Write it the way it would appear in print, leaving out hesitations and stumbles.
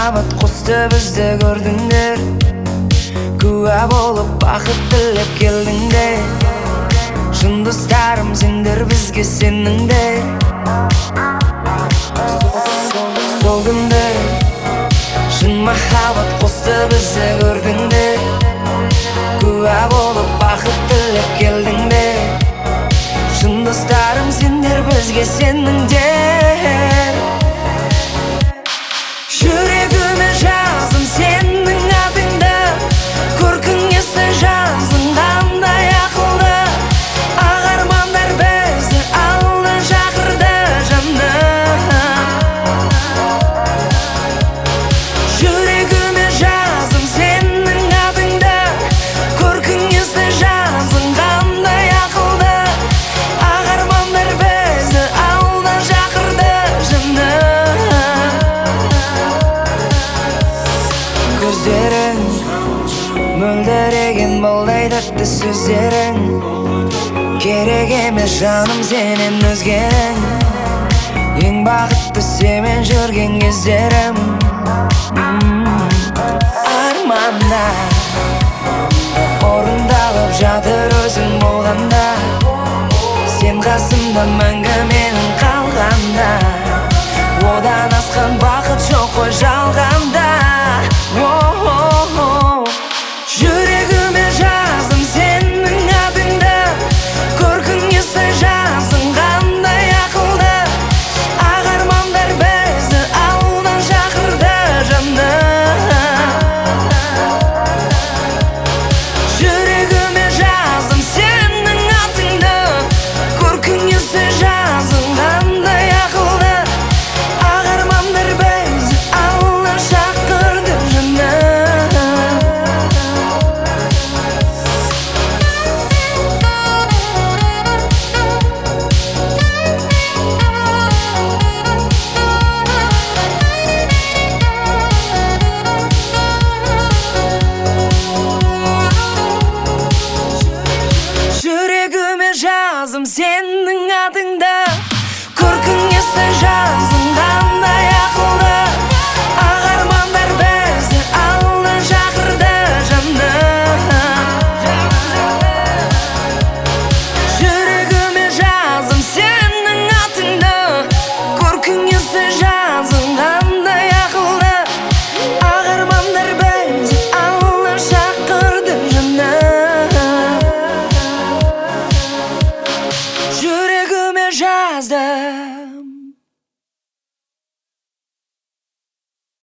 махаббат қосты бізді көрдіңдер, куә болып бақыт тілеп келдіңдер. Шын достарым сендер бізге сеніңдер. Сол күнде шын махаббат қосты бізді көрдіңдер, куә болып бақыт тілеп келдіңдер. Шын достарым сендер бізге сеніңдер. Жүрегіме жаздым сенің атыңды, көркің есі жаздың қандай ақылды. Ақ армандар бізді алға шақырды жаным. Жүрегіме жаздым сенің атыңды, көркің есі жаздың қандай ақылды. Ақ армандар бізді алға шақырды жаным. Көздерің мөлдіреген балдай тәтті сөздерің, керек емес жаным сенен өзгенің. Ең бақытты семен жүрген кездерім. Армандар орындалып жатыр өзің болғанда, сен қасымда мәңгі менің қалғанда. Одан асқан бақыт жоқ қой жалғанда. Жүрегіме жаздым сенің атыңды, көркің есі жаздың қандай ақылды. Ақ армандар бізді алдан шақырды жаным. Жүрегіме жаздым сенің атыңды, көркің есі жаздың қандай ақылды. Ақ армандар бізді алдан шақырды жаным. Жүрегіме жаздым сенің атыңды, көркің есі жаздың қандай ақылды. Ақ армандар бізді алдан шақырды жаным. Жүрегіме жаздым сенің атыңды, көркің есі жаздың қандай ақылды. Ақ армандар бізді алдан шақырды жаным. Жүрегіме жаздым